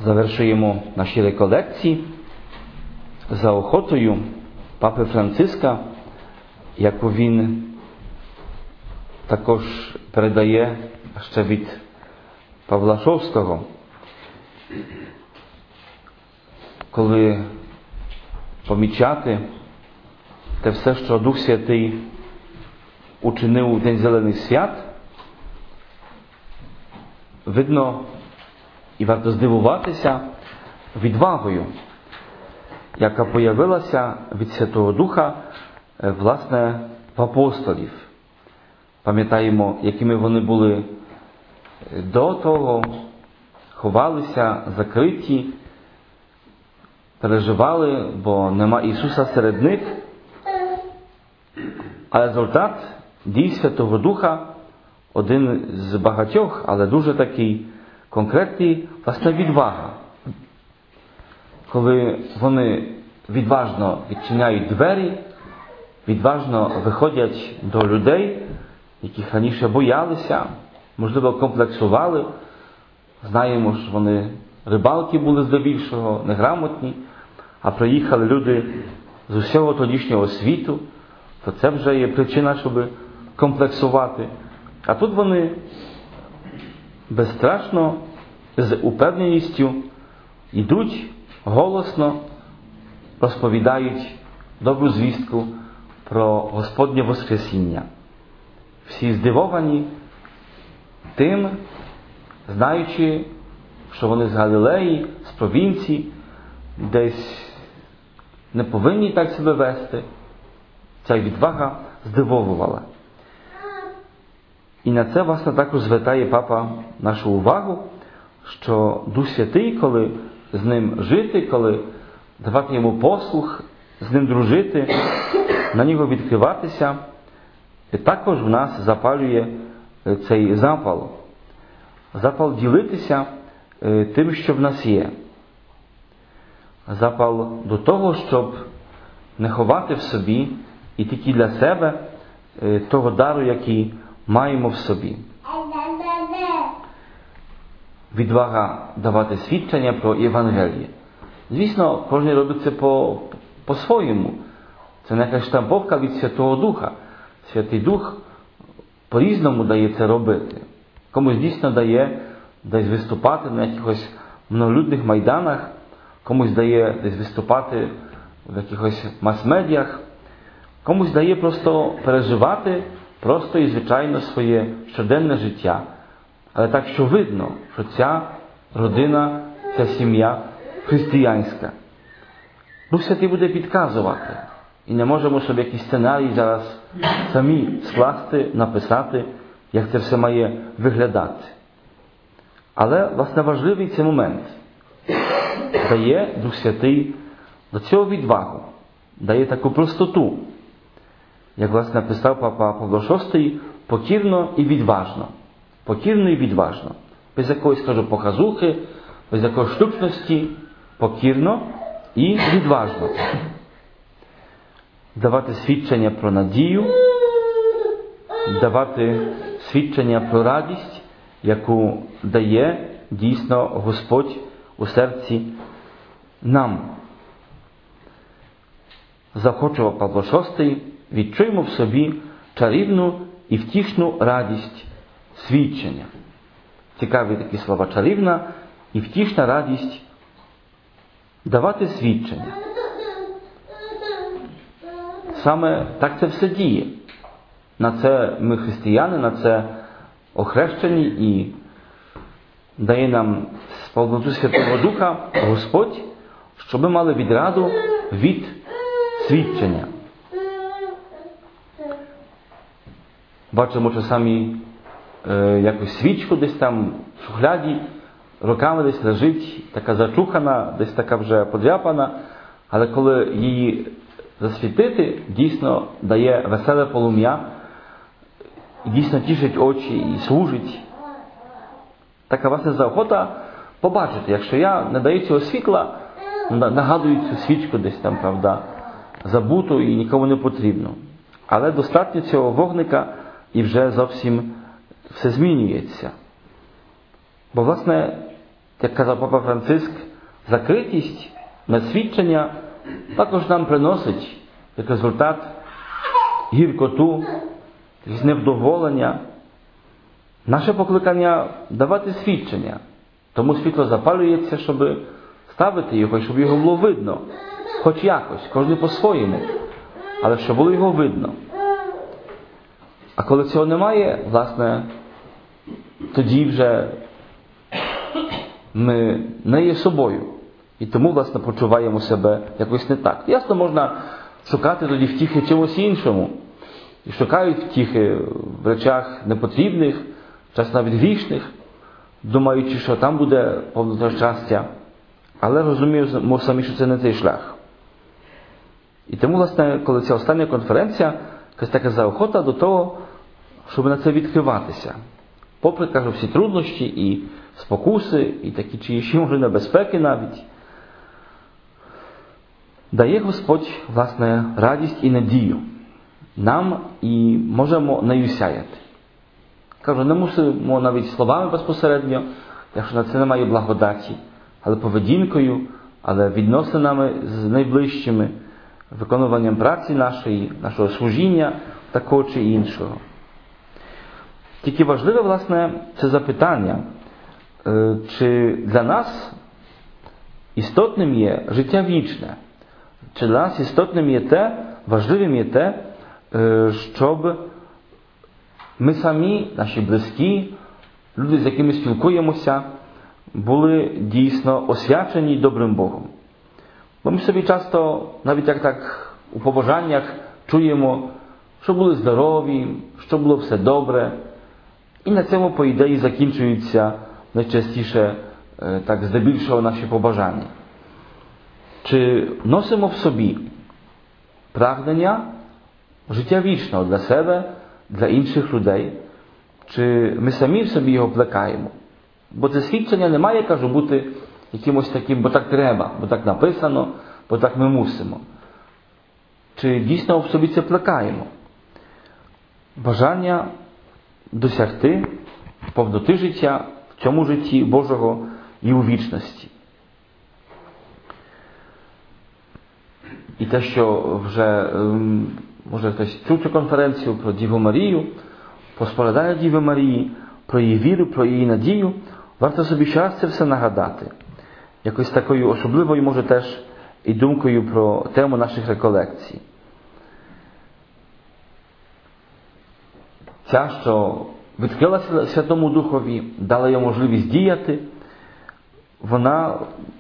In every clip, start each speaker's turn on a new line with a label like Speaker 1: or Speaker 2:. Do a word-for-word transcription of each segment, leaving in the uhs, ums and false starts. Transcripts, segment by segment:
Speaker 1: Завершуємо наші реколекції за охотою папи Франциска, яку він також передає ще від Павла шостого, коли помічати те все, що Дух Святий учинив у День Зелених Свят, видно і варто здивуватися відвагою, яка появилася від Святого Духа, власне, в апостолів. Пам'ятаємо, якими вони були до того, ховалися, закриті, переживали, бо нема Ісуса серед них. А результат дій Святого Духа, один з багатьох, але дуже такий конкретний, власне, відвага. Коли вони відважно відчиняють двері, відважно виходять до людей, яких раніше боялися, можливо, комплексували. Знаємо, що вони рибалки були здебільшого, неграмотні, а приїхали люди з усього тодішнього світу, то це вже є причина, щоб комплексувати. А тут вони безстрашно, з упевненістю йдуть, голосно розповідають добру звістку про Господнє Воскресіння. Всі здивовані тим, знаючи, що вони з Галілеї, з провінції, десь не повинні так себе вести. Ця відвага здивовувала. І на це, власне, також звертає папа нашу увагу, що Дух Святий, коли з ним жити, коли давати йому послух, з ним дружити, на нього відкриватися, і також в нас запалює цей запал. Запал ділитися тим, що в нас є. Запал до того, щоб не ховати в собі і тільки для себе того дару, який маємо в собі. Відвага давати свідчення про Євангеліє. Звісно, кожен робить це по, по-своєму. Це не якась штамповка від Святого Духа. Святий Дух по-різному дає це робити. Комусь дійсно дає десь виступати на якихось многолюдних майданах, комусь дає десь виступати в якихось мас-медіях, комусь дає просто переживати просто і звичайно своє щоденне життя. Але так, що видно, що ця родина, ця сім'я християнська. Дух Святий буде підказувати. І не можемо собі якийсь сценарій зараз самі скласти, написати, як це все має виглядати. Але, власне, важливий цей момент. Дає Дух Святий до цього відвагу, дає таку простоту. Як, власне, написав папа Павло шостий, покірно і відважно. Покірно і відважно. Без якоїсь, кажу, показухи, без якоїсь штучності, покірно і відважно. Давати свідчення про надію, давати свідчення про радість, яку дає дійсно Господь у серці нам. Заохочував Павло шостий, відчуємо в собі чарівну і втішну радість свідчення. Цікаві такі слова: чарівна і втішна радість давати свідчення. Саме так це все діє. На це ми християни, на це охрещені, і дає нам повноту Святого Духа Господь, щоб ми мали відраду від свідчення. Бачимо часами е, якусь свічку десь там в шухляді, роками десь лежить, така зачухана, десь така вже подряпана, але коли її засвітити, дійсно дає веселе полум'я, і дійсно тішить очі і служить. Така, власне, заохота побачити, якщо я не даю цього світла, нагадую цю свічку десь там, правда, забуту і нікому не потрібно. Але достатньо цього вогника і вже зовсім все змінюється. Бо, власне, як казав Папа Франциск, закритість на свідчення також нам приносить як результат гіркоту, невдоволення. Наше покликання давати свідчення. Тому світло запалюється, щоб ставити його, щоб його було видно. Хоч якось, кожен по-своєму. Але щоб було його видно. А коли цього немає, власне, тоді вже ми не є собою. І тому, власне, почуваємо себе якось не так. Ясно, можна шукати тоді втіхи чимось іншому. І шукають втіхи в речах непотрібних, час навіть грішних, думаючи, що там буде повнота щастя. Але розуміємо самі, що це не цей шлях. І тому, власне, коли ця остання конференція, якась така заохота до того, щоб на це відкриватися. Попри, кажу, всі труднощі і спокуси, і такі чи ще, може, небезпеки навіть, дає Господь, власне, радість і надію нам і можемо нею сяяти. Кажу, не мусимо навіть словами безпосередньо, якщо на це немає благодаті, але поведінкою, але відносинами з найближчими, виконуванням праці нашої, нашого служіння, такого чи іншого. Тільки важливе, власне, це запитання, чи для нас істотним є життя вічне, чи для нас істотним є те, важливим є те, щоб ми самі, наші близькі, люди, з якими спілкуємося, були дійсно освячені добрим Богом. Бо ми собі часто, навіть як так у побажаннях, чуємо, що були здорові, що було все добре. І на цьому, по ідеї, закінчуються найчастіше, так, здебільшого наші побажання. Чи носимо в собі прагнення життя вічного для себе, для інших людей? Чи ми самі в собі його плекаємо? Бо це свідчення не має, кажу, бути якимось таким, бо так треба, бо так написано, бо так ми мусимо. Чи дійсно в собі це плекаємо? Бажання досягти повноти життя в цьому житті Божого і у вічності. І те, що вже, може, хтось чув цю конференцію про Діву Марію, про споглядання Діви Марії, про її віру, про її надію, варто собі ще раз це все нагадати. Якось такою особливою, може, теж і думкою про тему наших реколекцій. Ця, що відкрилася Святому Духові, дала йому можливість діяти, вона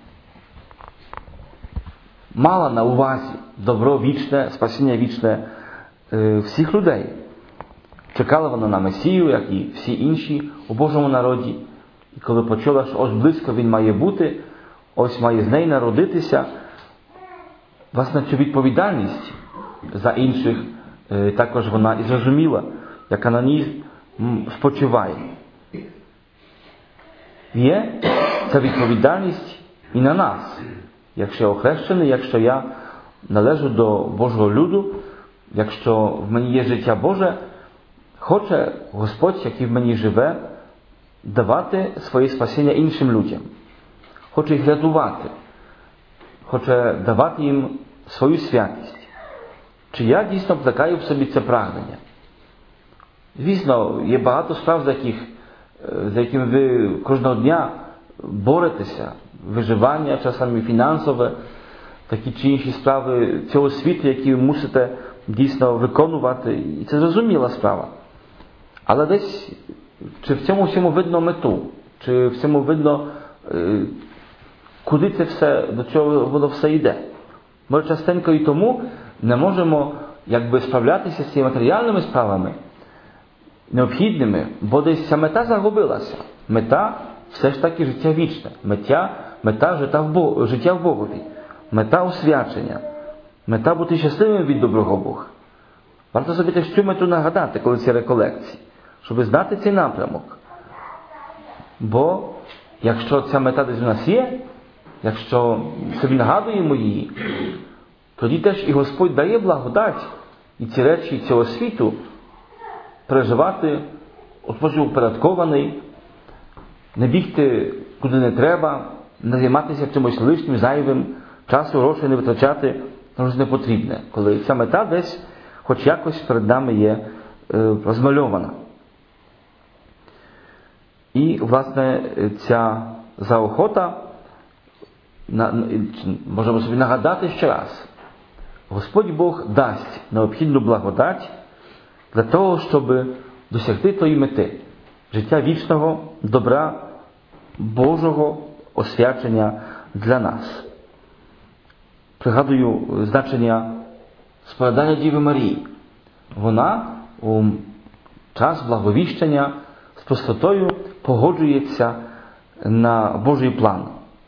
Speaker 1: мала на увазі добро вічне, спасіння вічне всіх людей. Чекала вона на Месію, як і всі інші у Божому народі. І коли почула, що ось близько він має бути, ось має з неї народитися, власне, цю відповідальність за інших також вона і зрозуміла, яка на ній спочиває. Є ця відповідальність і на нас. Якщо я охрещений, якщо я належу до Божого люду, якщо в мені є життя Боже, хоче Господь, який в мені живе, давати своє спасіння іншим людям. Хоче їх рятувати. Хоче давати їм свою святість. Чи я дійсно плекаю в собі це прагнення? Звісно, є багато справ, за, яких, за якими ви кожного дня боретеся. Виживання, часами фінансове, такі чи інші справи цього світу, які ви мусите дійсно виконувати. І це зрозуміла справа. Але десь, чи в цьому всьому видно мету? Чи в цьому видно, куди це все, до чого воно все йде? Ми частенько і тому не можемо якби справлятися з цими матеріальними справами необхідними, бо десь ця мета загубилася. Мета все ж таки життя вічне. Мета, мета життя, в Бог, життя в Богові. Мета освячення. Мета бути щасливим від доброго Бога. Варто собі теж цю мету нагадати, коли ці реколекції, щоб знати цей напрямок. Бо якщо ця мета десь у нас є, якщо собі нагадуємо її, тоді теж і Господь дає благодать і ці речі цього світу переживати у спосіб упорядкований, не бігти куди не треба, не займатися чимось лишнім, зайвим, часу, грошей не витрачати, воно ж не потрібне, коли ця мета десь хоч якось перед нами є е, розмальована. І, власне, ця заохота, на, можемо собі нагадати ще раз, Господь Бог дасть необхідну благодать для того, щоб досягти тої мети життя вічного, добра, Божого освячення для нас. Пригадую значення сповідання Діви Марії. Вона у час благовіщення з простотою погоджується на Божий план.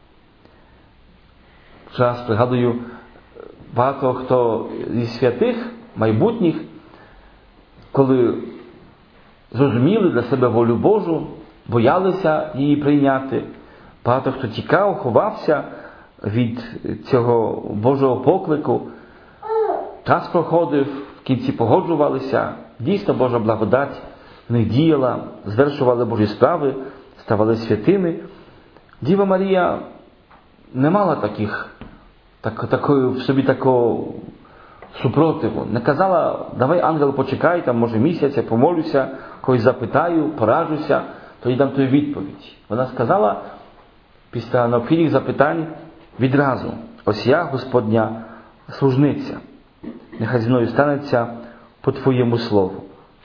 Speaker 1: Час, пригадую, багато хто зі святих, майбутніх, коли зрозуміли для себе волю Божу, боялися її прийняти, багато хто тікав, ховався від цього Божого поклику, час проходив, в кінці погоджувалися, дійсно Божа благодать в них діяла, звершували Божі справи, ставали святими. Діва Марія не мала таких, так, такої, в собі такого супротиву. Не казала, давай, ангел, почекай, там, може, місяць, я помолюся, когось запитаю, поражуся, тоді дам тобі відповідь. Вона сказала, після необхідних запитань, відразу: ось я, Господня служниця, нехай зі мною станеться по Твоєму слову.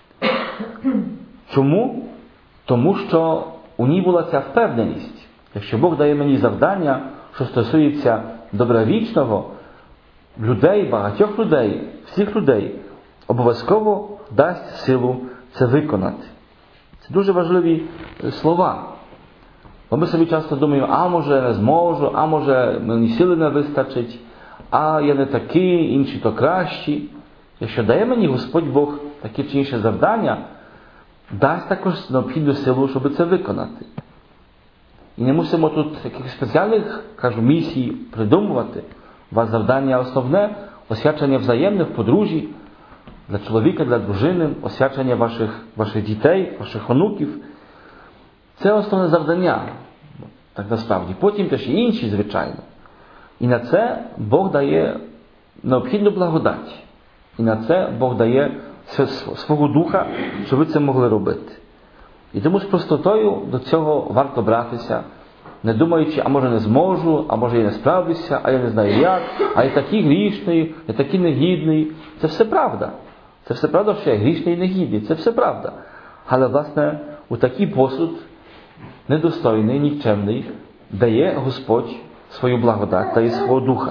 Speaker 1: Чому? Тому що у ній була ця впевненість. Якщо Бог дає мені завдання, що стосується добра вічного, людей, багатьох людей, всіх людей, обов'язково дасть силу це виконати. Це дуже важливі слова. Бо ми собі часто думаємо, а може я не зможу, а може мені сили не вистачить, а я не такий, інші то кращі. Якщо дає мені Господь Бог таке чи інше завдання, дасть також необхідну силу, щоб це виконати. І не мусимо тут якихось спеціальних, кажу, місій придумувати. У вас завдання основне – освячення взаємне в подружжі, для чоловіка, для дружини, освячення ваших, ваших дітей, ваших онуків. Це основне завдання, так насправді. Потім теж і інші, звичайно. І на це Бог дає необхідну благодать. І на це Бог дає свого духа, щоб ви це могли робити. І тому з простотою до цього варто братися, не думаючи, а може не зможу, а може я не справлюся, а я не знаю як, а я такий грішний, я такий негідний. Це все правда. Це все правда, що я грішний і негідний. Це все правда. Але, власне, у такий посуд недостойний, нікчемний, дає Господь свою благодать, дає свого духа.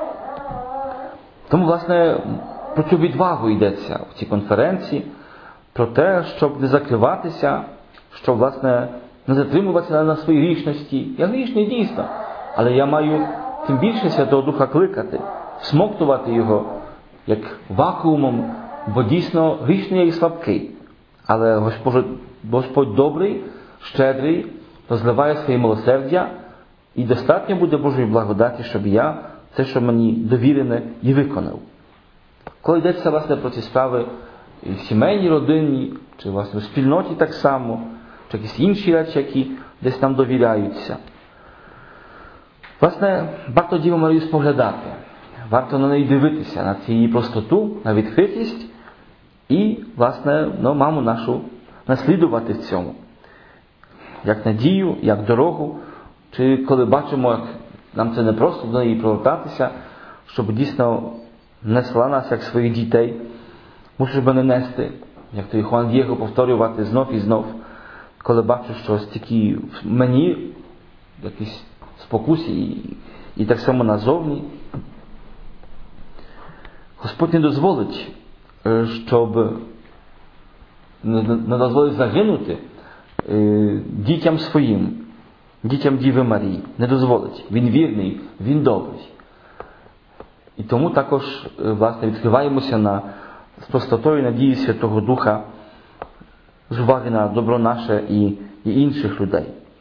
Speaker 1: Тому, власне, про цю відвагу йдеться в цій конференції, про те, щоб не закриватися, щоб, власне, не затримуватися на своїй грішності. Я грішний дійсно, але я маю тим більше Святого Духа кликати, всмоктувати його, як вакуумом, бо дійсно грішний я і слабкий. Але Господь, Господь добрий, щедрий, розливає своє милосердя, і достатньо буде Божої благодаті, щоб я це, що мені довірене, і виконав. Коли йдеться, власне, про ці справи в сімейній, родині, чи, власне, в спільноті так само, чи якісь інші речі, які десь нам довіряються. Власне, варто Діву Марію споглядати, варто на неї дивитися, на цю її простоту, на відкритість і, власне, ну, маму нашу наслідувати в цьому. Як надію, як дорогу, чи коли бачимо, як нам це не просто до неї повертатися, щоб дійсно несла нас, як своїх дітей, мусиш мене нести, як той Хуан Дієго, повторювати знов і знов, коли бачу, що стільки в мені якісь спокусі і, і так само назовні. Господь не дозволить, щоб не дозволить загинути дітям своїм, дітям Діви Марії. Не дозволить. Він вірний, він добрий. І тому також, власне, відкриваємося на з простотою надії Святого Духа, з уваги на добро наше і, і інших людей.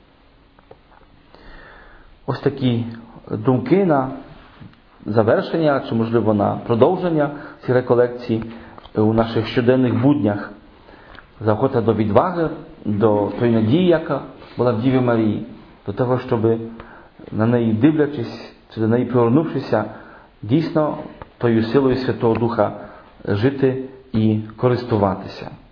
Speaker 1: Ось такі думки на завершення, чи, можливо, на продовження цієї реколекції у наших щоденних буднях. Заохота до відваги, до тої надії, яка була в Діві Марії, до того, щоб на неї дивлячись, чи до неї привернувшися, дійсно тою силою Святого Духа жити і користуватися.